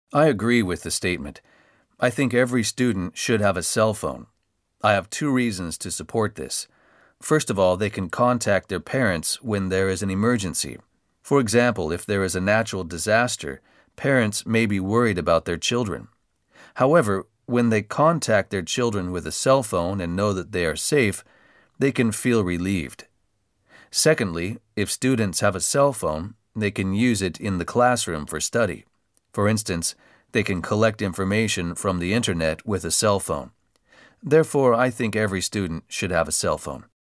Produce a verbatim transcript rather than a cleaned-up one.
I agree with the statement. I think every student should have a cell phone. I have two reasons to support this. First of all, they can contact their parents when there is an emergency. For example, if there is a natural disaster, parents may be worried about their children. However, when they contact their children with a cell phone and know that they are safe, they can feel relieved. Secondly, if students have a cell phone, they can use it in the classroom for study. For instance, they can collect information from the internet with a cell phone. Therefore, I think every student should have a cell phone.